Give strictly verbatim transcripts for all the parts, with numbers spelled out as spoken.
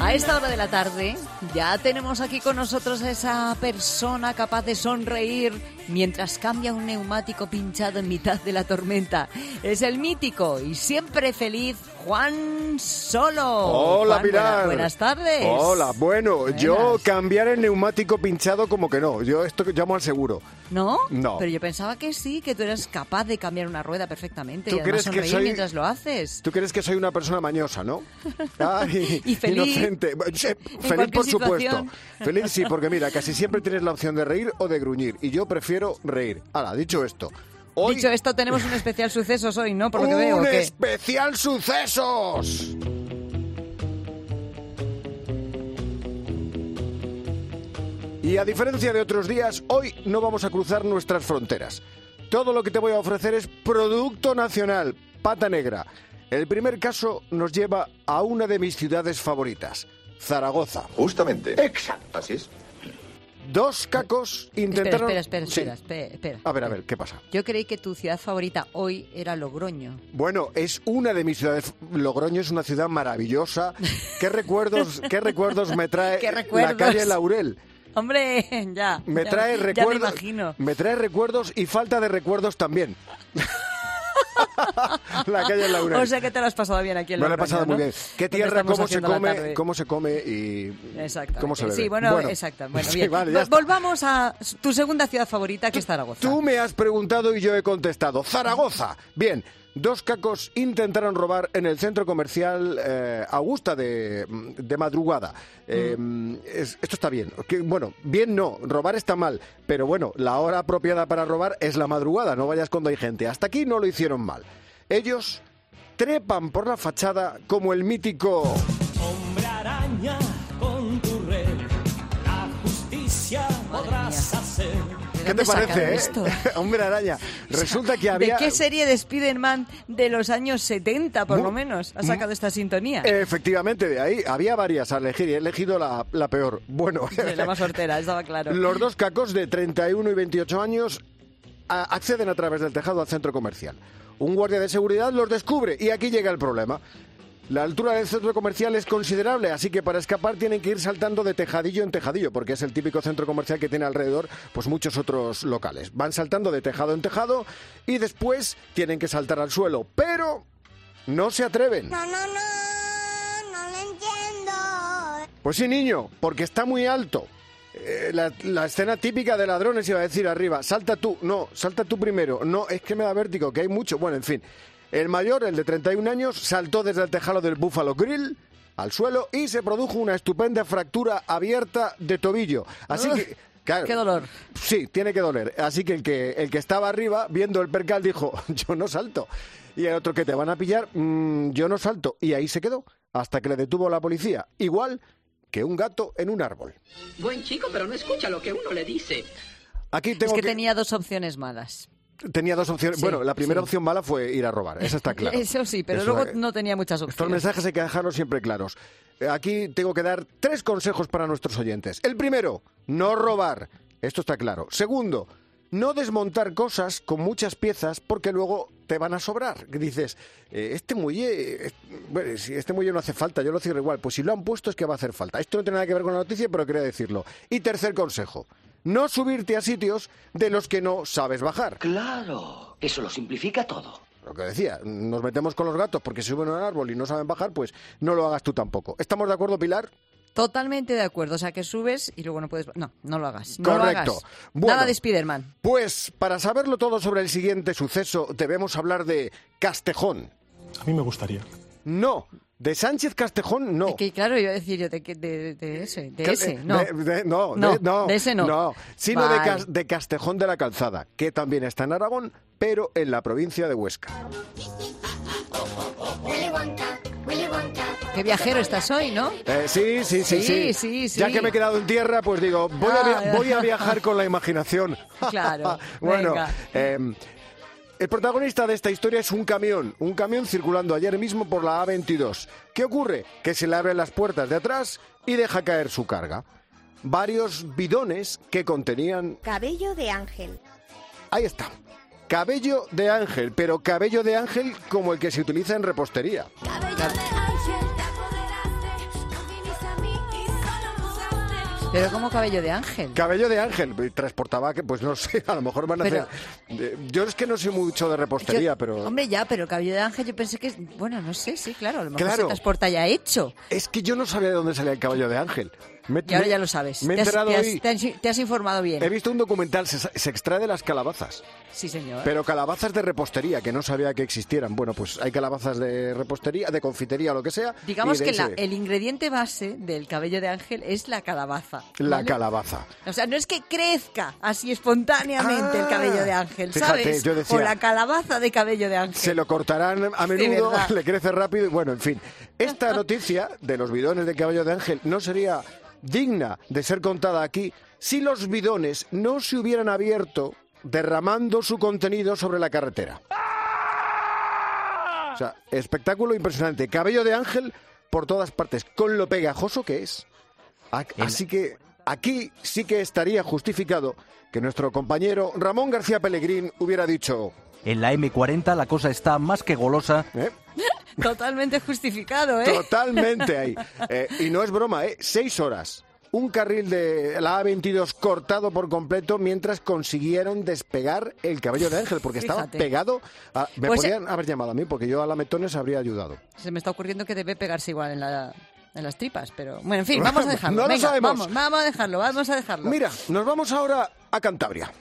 A esta hora de la tarde ya tenemos aquí con nosotros a esa persona capaz de sonreír mientras cambia un neumático pinchado en mitad de la tormenta. Es el mítico y siempre feliz Juan Solo. Hola, Juan, Pilar. Buena, buenas tardes. Hola, bueno, Buenas. yo cambiar el neumático pinchado como que no. Yo esto llamo al seguro. ¿No? No. Pero yo pensaba que sí, que tú eras capaz de cambiar una rueda perfectamente ¿Tú y además crees que sonreír soy- mientras lo haces. Tú crees que soy una persona mañosa, ¿no? Ay, Y feliz. Inocente. Sí, feliz, cualquier por supuesto. situación. Feliz sí, porque mira, casi siempre tienes la opción de reír o de gruñir. Y yo prefiero reír. Ahora, dicho esto. Hoy, Dicho esto, tenemos un especial sucesos hoy, ¿no? Por lo que veo. ¡un ¿o qué? especial sucesos! Y a diferencia de otros días, hoy no vamos a cruzar nuestras fronteras. Todo lo que te voy a ofrecer es producto nacional, pata negra. El primer caso nos lleva a una de mis ciudades favoritas, Zaragoza. Justamente. Exacto. Así es. Dos cacos Espera, intentaron... espera, espera, Sí. espera, espera, espera. A ver, a ver, ¿qué pasa? Yo creí que tu ciudad favorita hoy era Logroño. Bueno, es una de mis ciudades. Logroño es una ciudad maravillosa. ¿Qué recuerdos, qué recuerdos me trae ¿Qué la recuerdos? calle Laurel? Hombre, ya. Me ya- trae Ya me recuerdos. imagino. Me trae recuerdos y falta de recuerdos también. La calle Laurel. O sea que te lo has pasado bien aquí en Me lo he Logroño, pasado muy ¿no? bien. ¿Qué Donde tierra, estamos cómo se haciendo la come, tarde. cómo se come y Exactamente. cómo se bebe? Sí, bueno, exacto. Bueno, sí, bien. vale, ya Vol- está. Volvamos a tu segunda ciudad favorita, que es Zaragoza. Tú me has preguntado y yo he contestado. Zaragoza. Bien, dos cacos intentaron robar en el centro comercial eh, Augusta de, de madrugada. Eh, es- esto está bien. Que, bueno, bien no, robar está mal. Pero bueno, la hora apropiada para robar es la madrugada. No vayas cuando hay gente. Hasta aquí no lo hicieron mal. Ellos trepan por la fachada como el mítico... Hombre araña con tu red, la justicia podrás hacer. ¿De ¿Qué dónde te parece, sacaron eh? esto? Hombre araña. Resulta que había... ¿De qué serie de Spider-Man de los años setenta, por Mu- lo menos, ha sacado esta sintonía? Efectivamente, de ahí había varias a elegir y he elegido la, la peor. Bueno, Sí, la más sortera, estaba claro. los dos cacos de treinta y uno y veintiocho años a- acceden a través del tejado al centro comercial. Un guardia de seguridad los descubre y aquí llega el problema. La altura del centro comercial es considerable, así que para escapar tienen que ir saltando de tejadillo en tejadillo, porque es el típico centro comercial que tiene alrededor pues muchos otros locales. Van saltando de tejado en tejado y después tienen que saltar al suelo, pero no se atreven. No, no, no, no lo entiendo. Pues sí, niño, porque está muy alto. Eh, la, la escena típica de ladrones iba a decir arriba, salta tú, no, salta tú primero, no, es que me da vértigo, que hay mucho, bueno, en fin. El mayor, el de treinta y un años, saltó desde el tejado del Buffalo Grill al suelo y se produjo una estupenda fractura abierta de tobillo. Así Ugh, que, claro, qué dolor. Sí, tiene que doler. Así que el que el que estaba arriba, viendo el percal, dijo, yo no salto. Y el otro, que te van a pillar, "Mm, yo no salto. Y ahí se quedó, hasta que le detuvo la policía. Igual que un gato en un árbol. Buen chico, pero no escucha lo que uno le dice. Aquí Es tengo que que... tenía dos opciones malas. tenía dos opciones. Sí, bueno, la primera sí. opción mala fue ir a robar, eso está claro. Eso sí, pero Eso, luego eh, no tenía muchas Estos opciones. mensajes hay que dejarlos siempre claros. Eh, Aquí tengo que dar tres consejos para nuestros oyentes. El primero, no robar. Esto está claro. Segundo, no desmontar cosas con muchas piezas porque luego te van a sobrar. Que dices, eh, este muelle, eh, bueno, si este muelle no hace falta, yo lo cierro igual. Pues si lo han puesto es que va a hacer falta. Esto no tiene nada que ver con la noticia, pero quería decirlo. Y tercer consejo, no subirte a sitios de los que no sabes bajar. Claro, eso lo simplifica todo. Lo que decía, nos metemos con los gatos porque se suben a un árbol y no saben bajar, pues no lo hagas tú tampoco. ¿Estamos de acuerdo, Pilar? Totalmente de acuerdo. O sea, que subes y luego no puedes... No, no lo hagas. No Correcto. Lo hagas. Bueno. Nada de Spiderman. Pues para saberlo todo sobre el siguiente suceso debemos hablar de Castejón. A mí me gustaría. No, de Sánchez Castejón no. Es que claro, yo decir yo de, que- de, de ese, de Ca- ese, eh, no. de- de- no, No, de, no, de ese no. sino de, Vale. Cas- de Castejón de la Calzada, que también está en Aragón, pero en la provincia de Huesca. Willy Wonka, Willy Wonka. Qué viajero estás hoy, ¿no? Eh, sí, sí, sí, Sí, sí, sí, sí. Ya que me he quedado en tierra, pues digo, voy, a, via- Ah, voy a viajar con la imaginación. Claro, Bueno, venga. eh, el protagonista de esta historia es un camión, un camión circulando ayer mismo por la A veintidós. ¿Qué ocurre? Que se le abren las puertas de atrás y deja caer su carga. Varios bidones que contenían... Cabello de ángel. Ahí está. Cabello de ángel, pero cabello de ángel como el que se utiliza en repostería. Cabello de ángel, te apoderaste, no viniste a mí Pero como cabello de ángel. Cabello de ángel, transportaba, que pues no sé, a lo mejor van a Pero- hacer... eh, Yo es que no soy mucho de repostería, Yo- pero... Hombre, ya, pero cabello de ángel yo pensé que... Bueno, no sé, sí, claro, a lo mejor Claro. se transporta ya hecho. Es que yo no sabía de dónde salía el cabello de ángel. Me- Y ahora me- ya lo sabes. Me he te, has, enterado te has- hoy. te has- te has informado bien. He visto un documental, se, se extrae de las calabazas. Sí, señor. Pero calabazas de repostería, que no sabía que existieran. Bueno, pues hay calabazas de repostería, de confitería, lo que sea. Digamos y de que ahí la- se ve. el ingrediente base del cabello de ángel es la calabaza. La ¿vale? calabaza. O sea, no es que crezca así espontáneamente Ah, el cabello de ángel, fíjate, ¿sabes? yo decía- o la calabaza de cabello de ángel. Se lo cortarán a De menudo, verdad. le crece rápido y bueno, en fin. Esta noticia de los bidones de cabello de ángel no sería digna de ser contada aquí si los bidones no se hubieran abierto derramando su contenido sobre la carretera. O sea, espectáculo impresionante. Cabello de ángel por todas partes, con lo pegajoso que es. A- Así que aquí sí que estaría justificado que nuestro compañero Ramón García Pellegrín hubiera dicho... En la eme cuarenta la cosa está más que golosa. ¿eh? Totalmente justificado, ¿eh? Totalmente ahí. Eh, y no es broma, ¿eh? Seis horas. Un carril de la A veintidós cortado por completo mientras consiguieron despegar el cabello de ángel, porque estaba Fíjate. pegado. A... Me Pues, podrían haber llamado a mí, porque yo a lametones habría ayudado. Se me está ocurriendo que debe pegarse igual en, la, en las tripas, pero... Bueno, en fin, vamos a dejarlo. No lo Venga, sabemos. Vamos, vamos a dejarlo, vamos a dejarlo. Mira, nos vamos ahora a Cantabria.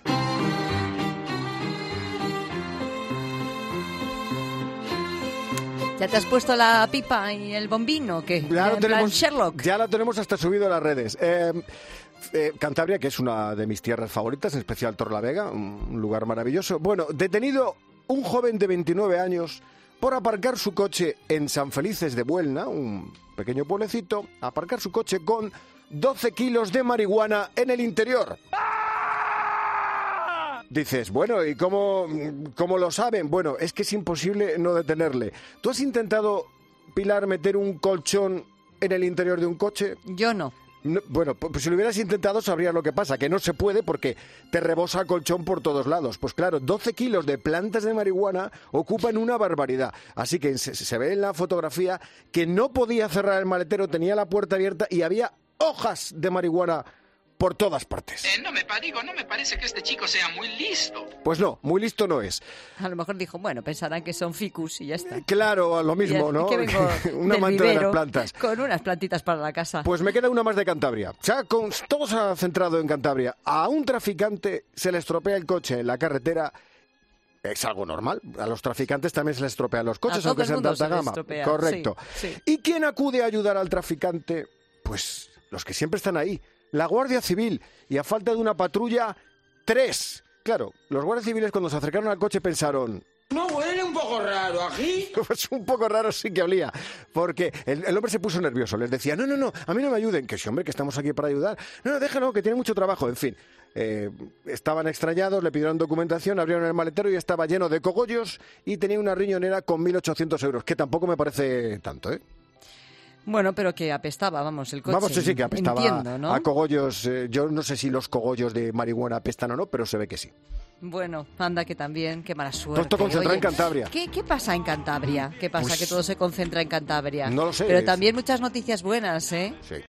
¿Ya te has puesto la pipa y el bombino? ¿Qué? Ya En lo plan tenemos, Sherlock. ya lo tenemos hasta subido a las redes. Eh, eh, Cantabria, que es una de mis tierras favoritas, en especial Torlavega, un lugar maravilloso. Bueno, detenido un joven de veintinueve años por aparcar su coche en San Felices de Buelna, un pequeño pueblecito, aparcar su coche con doce kilos de marihuana en el interior. Dices, bueno, ¿y cómo, cómo lo saben? Bueno, es que es imposible no detenerle. ¿Tú has intentado, Pilar, meter un colchón en el interior de un coche? Yo no. No, bueno, pues si lo hubieras intentado sabrías lo que pasa, que no se puede porque te rebosa colchón por todos lados. Pues claro, doce kilos de plantas de marihuana ocupan una barbaridad. Así que se, se ve en la fotografía que no podía cerrar el maletero, tenía la puerta abierta y había hojas de marihuana por todas partes. Eh, no me pa- digo, no me parece que este chico sea muy listo. Pues no, muy listo no es. A lo mejor dijo, bueno, pensarán que son ficus y ya está. Claro, lo mismo, Y ¿no? que vengo Un del amante de las vivero plantas. Con unas plantitas para la casa. Pues me queda una más de Cantabria. O sea, con, todo se ha centrado en Cantabria. A un traficante se le estropea el coche en la carretera. Es algo normal. A los traficantes también se les estropean los coches, todo aunque el sean de mundo alta se le gama. estropea, Correcto. sí, sí. ¿Y quién acude a ayudar al traficante? Pues los que siempre están ahí. La Guardia Civil. Y a falta de una patrulla, tres. Claro, los guardias civiles cuando se acercaron al coche pensaron... ¿No huele un poco raro aquí? Pues un poco raro sí que olía, porque el, el hombre se puso nervioso, les decía, no, no, no, a mí no me ayuden, que sí, hombre, que estamos aquí para ayudar, no, no, déjalo, que tiene mucho trabajo, en fin. Eh, estaban extrañados, le pidieron documentación, abrieron el maletero y estaba lleno de cogollos y tenía una riñonera con mil ochocientos euros, que tampoco me parece tanto, ¿eh? Bueno, pero que apestaba, vamos, el coche. Vamos, sí, sí, que apestaba Entiendo, ¿no? a cogollos, eh, yo no sé si los cogollos de marihuana apestan o no, pero se ve que sí. Bueno, anda que también, qué mala suerte. Todo esto concentrado en Oye, Cantabria. ¿Qué, qué pasa en Cantabria? ¿Qué pasa? Pues, que todo se concentra en Cantabria. no lo sé, Pero es- también muchas noticias buenas, ¿eh? Sí.